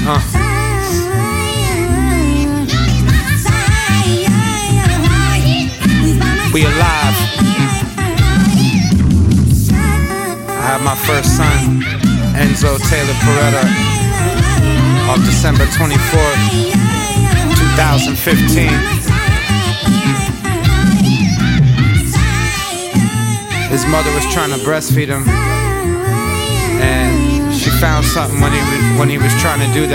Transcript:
We alive. I had my first son, Enzo Taylor Peretta, on December 24th, 2015. His mother was trying to breastfeed him, and she found something when he was trying to do that.